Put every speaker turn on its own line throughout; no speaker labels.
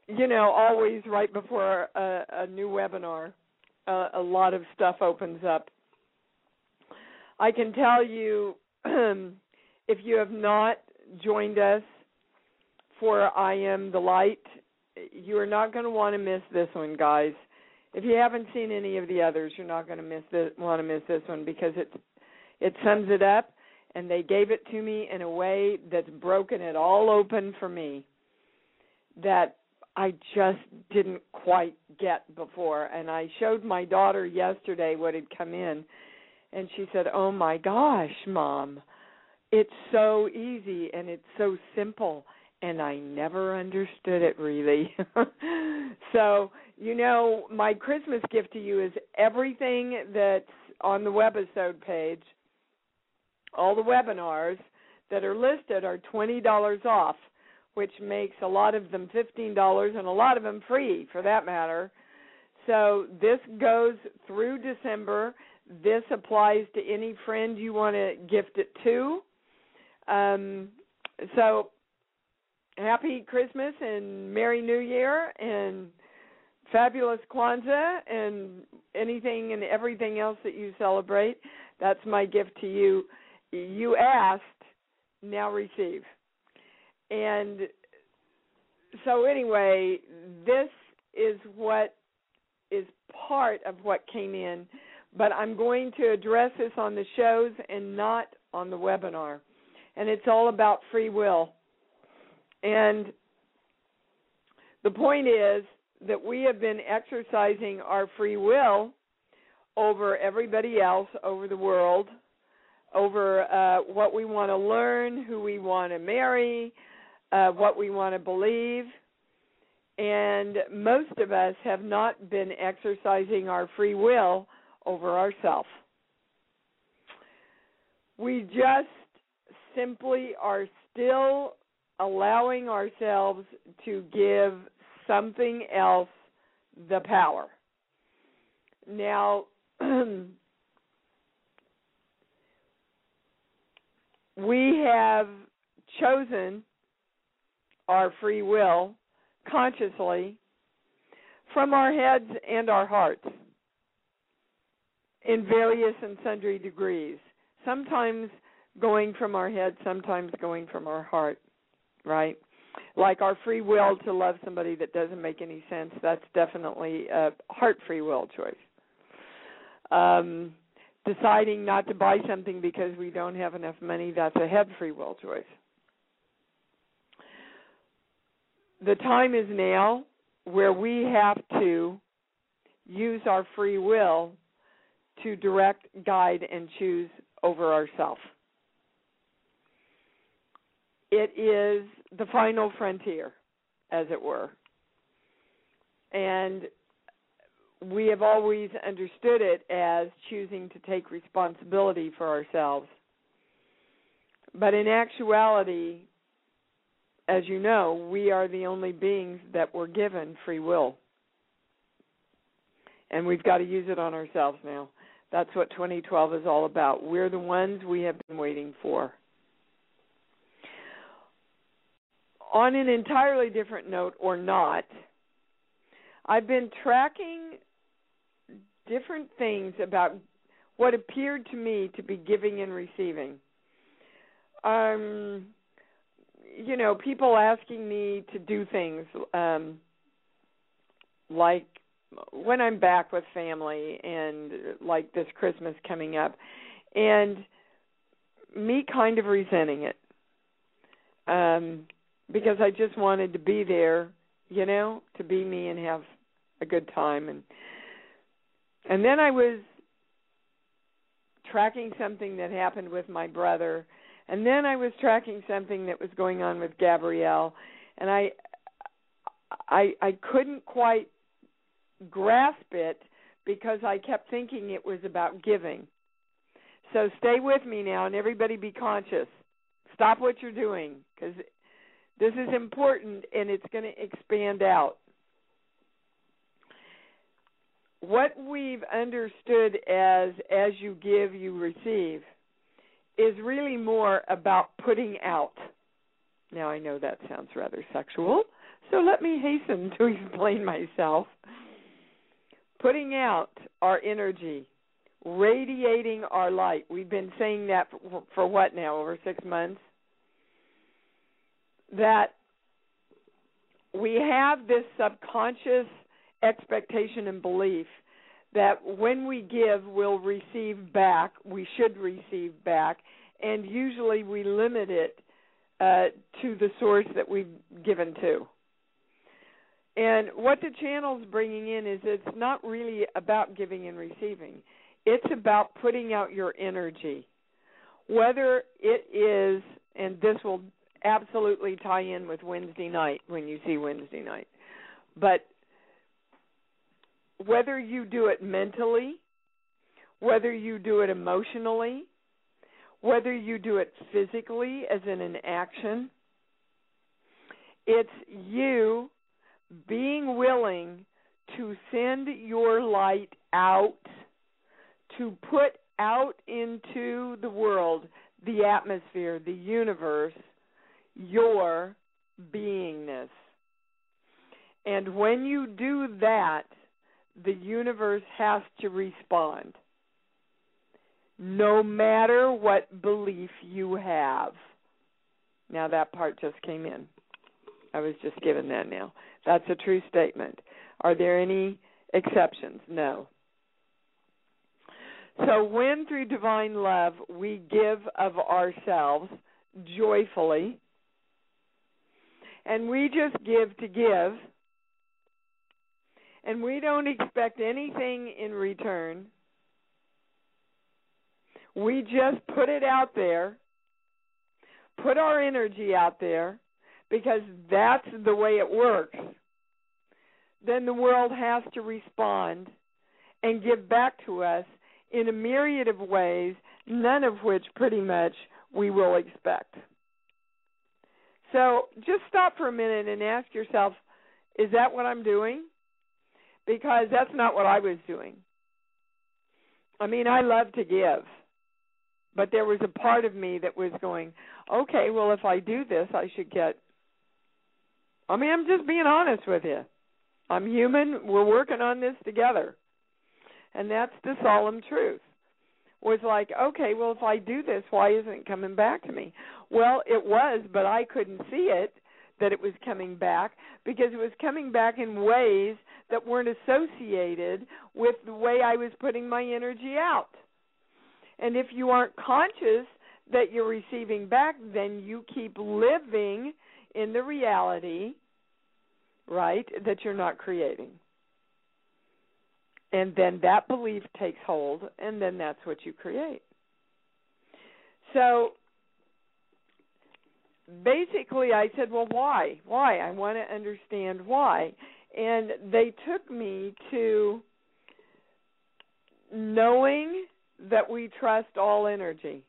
always right before a new webinar, a lot of stuff opens up. I can tell you, if you have not joined us for I Am the Light, you are not going to want to miss this one, guys. If you haven't seen any of the others, you're not going to want to miss this one, because it sums it up, and they gave it to me in a way that's broken it all open for me that I just didn't quite get before. And I showed my daughter yesterday what had come in, and she said, "Oh my gosh, Mom, it's so easy and it's so simple." And I never understood it, really. So, my Christmas gift to you is everything that's on the webisode page. All the webinars that are listed are $20 off, which makes a lot of them $15 and a lot of them free, for that matter. So this goes through December. This applies to any friend you want to gift it to. So happy Christmas and Merry New Year and fabulous Kwanzaa and anything and everything else that you celebrate. That's my gift to you. You asked, now receive. And so anyway, this is what is part of what came in, but I'm going to address this on the shows and not on the webinar. And it's all about free will. And the point is that we have been exercising our free will over everybody else, over the world, over what we want to learn, who we want to marry, what we want to believe. And most of us have not been exercising our free will over ourselves. We just simply are still allowing ourselves to give something else the power. Now, we have chosen our free will consciously from our heads and our hearts in various and sundry degrees, sometimes going from our head, sometimes going from our heart, right? Like our free will to love somebody that doesn't make any sense, that's definitely a heart free will choice. Deciding not to buy something because we don't have enough money, that's a head free will choice. The time is now where we have to use our free will to direct, guide, and choose over ourselves. It is the final frontier, as it were. And we have always understood it as choosing to take responsibility for ourselves. But in actuality, as you know, we are the only beings that were given free will. And we've got to use it on ourselves now. That's what 2012 is all about. We're the ones we have been waiting for. On an entirely different note, or not, I've been tracking different things about what appeared to me to be giving and receiving. People asking me to do things like when I'm back with family and like this Christmas coming up, and me kind of resenting it because I just wanted to be there, to be me and have a good time. And then I was tracking something that happened with my brother, and then I was tracking something that was going on with Gabrielle, and I couldn't quite grasp it because I kept thinking it was about giving. So stay with me now, and everybody be conscious. Stop what you're doing, because this is important, and it's going to expand out. What we've understood as you give, you receive, is really more about putting out. Now, I know that sounds rather sexual, So let me hasten to explain myself. Putting out our energy, radiating our light. We've been saying that for what now, over 6 months? That we have this subconscious expectation and belief that when we give, we'll receive back, we should receive back, and usually we limit it to the source that we've given to. And what the channel's bringing in is it's not really about giving and receiving. It's about putting out your energy. Whether it is, and this will absolutely tie in with Wednesday night when you see Wednesday night, but whether you do it mentally, whether you do it emotionally, whether you do it physically as in an action, it's you being willing to send your light out, to put out into the world, the atmosphere, the universe, your beingness. And when you do that, the universe has to respond, no matter what belief you have. Now that part just came in. I was just given that now. That's a true statement. Are there any exceptions? No. So when through divine love we give of ourselves joyfully, and we just give to give, and we don't expect anything in return, we just put it out there, put our energy out there, because that's the way it works, then the world has to respond and give back to us in a myriad of ways, none of which pretty much we will expect. So just stop for a minute and ask yourself, is that what I'm doing? Because that's not what I was doing. I mean, I love to give, but there was a part of me that was going, okay, well, if I do this, I should get, I'm just being honest with you. I'm human. We're working on this together. And that's the solemn truth. Was like, okay, well, if I do this, why isn't it coming back to me? Well, it was, but I couldn't see it, that it was coming back, because it was coming back in ways that weren't associated with the way I was putting my energy out. And if you aren't conscious that you're receiving back, then you keep living in the reality, right, that you're not creating. And then that belief takes hold, and then that's what you create. So basically I said, well, why? Why? I want to understand why. And they took me to knowing that we trust all energy.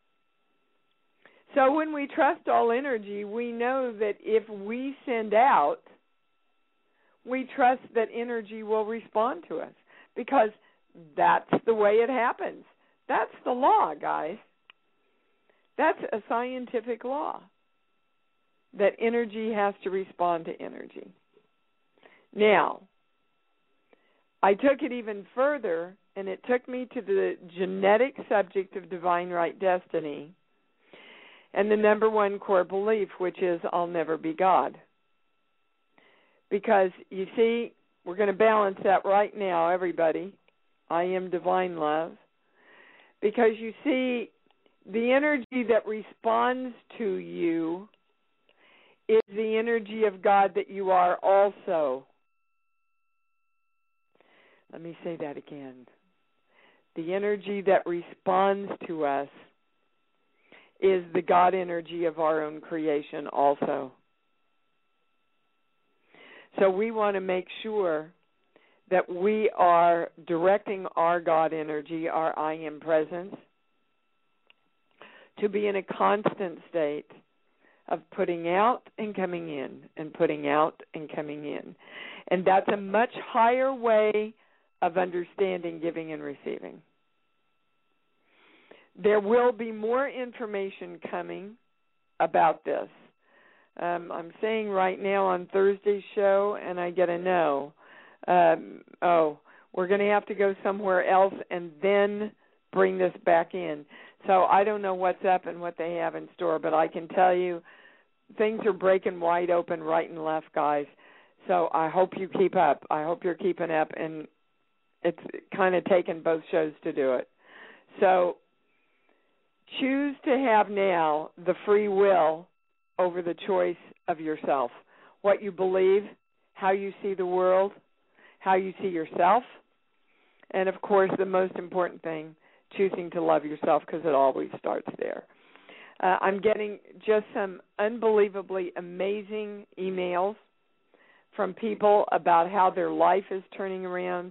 So when we trust all energy, we know that if we send out, we trust that energy will respond to us, because that's the way it happens. That's the law, guys. That's a scientific law, that energy has to respond to energy. Now, I took it even further, and it took me to the genetic subject of divine right destiny and the number one core belief, which is I'll never be God. Because, you see, we're going to balance that right now, everybody. I am divine love. Because, you see, the energy that responds to you is the energy of God that you are also. Let me say that again. The energy that responds to us is the God energy of our own creation also. So we want to make sure that we are directing our God energy, our I am presence, to be in a constant state of putting out and coming in, and putting out and coming in. And that's a much higher way of understanding giving and receiving. There will be more information coming about this. I'm saying right now on Thursday's show, and I get a no. We're going to have to go somewhere else and then bring this back in. So I don't know what's up and what they have in store, but I can tell you things are breaking wide open right and left, guys. So I hope you keep up. I hope you're keeping up, and it's kind of taken both shows to do it. So choose to have now the free will over the choice of yourself, what you believe, how you see the world, how you see yourself, and, of course, the most important thing, choosing to love yourself, because it always starts there. I'm getting just some unbelievably amazing emails from people about how their life is turning around.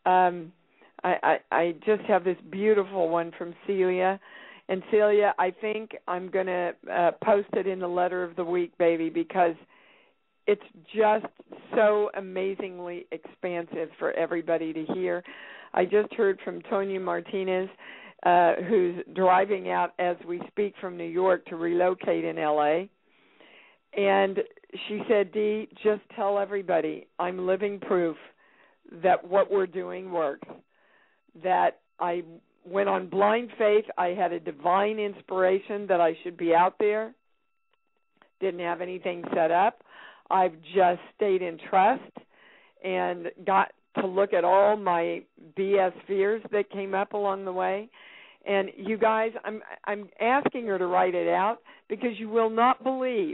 I just have this beautiful one from Celia. And Celia, I think I'm going to post it in the letter of the week, baby, because it's just so amazingly expansive for everybody to hear. I just heard from Tonya Martinez, who's driving out as we speak from New York to relocate in L.A., and she said, Dee, just tell everybody I'm living proof that what we're doing works, that I went on blind faith. I had a divine inspiration that I should be out there. Didn't have anything set up. I've just stayed in trust and got to look at all my BS fears that came up along the way. And you guys, I'm asking her to write it out because you will not believe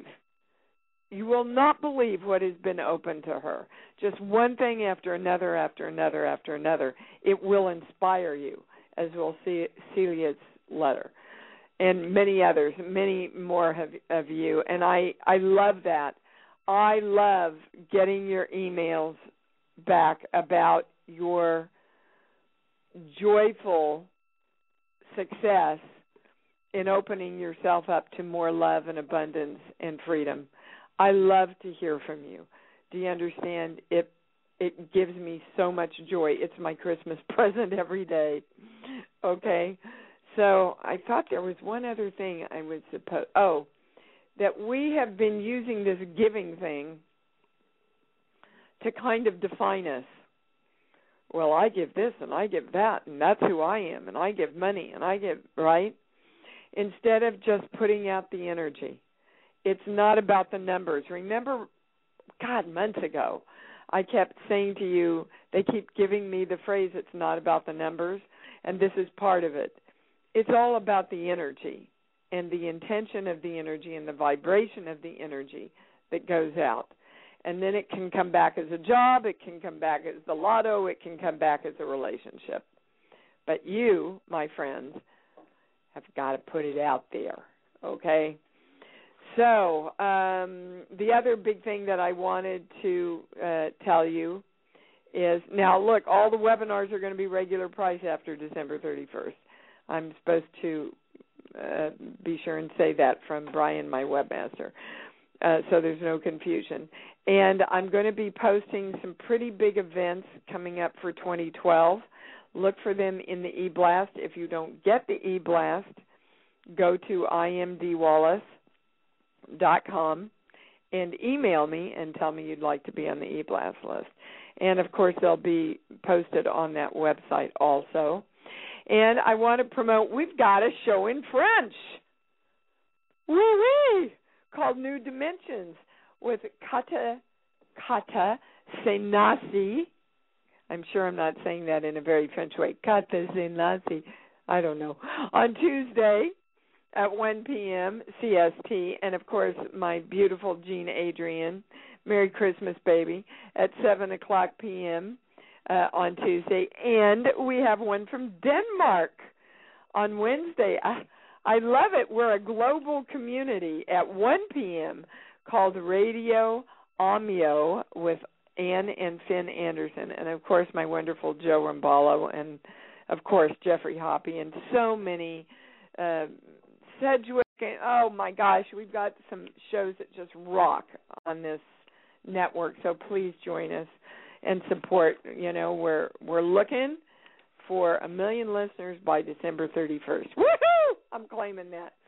what has been open to her. Just one thing after another, after another, after another. It will inspire you, as we'll see Celia's letter, and many others, many more of you. And I love that. I love getting your emails back about your joyful success in opening yourself up to more love and abundance and freedom. I love to hear from you. Do you understand? It gives me so much joy. It's my Christmas present every day. Okay? So I thought there was one other thing I would suppose. Oh, that we have been using this giving thing to kind of define us. Well, I give this and I give that, and that's who I am, and I give money, and I give, right? Instead of just putting out the energy. It's not about the numbers. Remember, God, months ago, I kept saying to you, they keep giving me the phrase, it's not about the numbers, and this is part of it. It's all about the energy and the intention of the energy and the vibration of the energy that goes out. And then it can come back as a job, it can come back as the lotto, it can come back as a relationship. But you, my friends, have got to put it out there, okay? So the other big thing that I wanted to tell you is, now look, all the webinars are going to be regular price after December 31st. I'm supposed to be sure and say that from Brian, my webmaster, so there's no confusion. And I'm going to be posting some pretty big events coming up for 2012. Look for them in the e-blast. If you don't get the e-blast, go to imdwallace.com and email me and tell me you'd like to be on the e-blast list. And, of course, they'll be posted on that website also. And I want to promote, we've got a show in French, called New Dimensions with Kata Senasi. I'm sure I'm not saying that in a very French way. Kata Senasi. I don't know. On Tuesday at 1 p.m. CST, and, of course, my beautiful Jean Adrian, Merry Christmas, baby, at 7 o'clock p.m. On Tuesday. And we have one from Denmark on Wednesday. I love it. We're a global community at 1 p.m. called Radio Omeo with Ann and Finn Anderson. And, of course, my wonderful Joe Ramballo and, of course, Jeffrey Hoppe and so many Sedgwick. Oh, my gosh, we've got some shows that just rock on this network. So please join us and support. You know, we're looking for 1 million listeners by December 31st. Woohoo! I'm claiming that.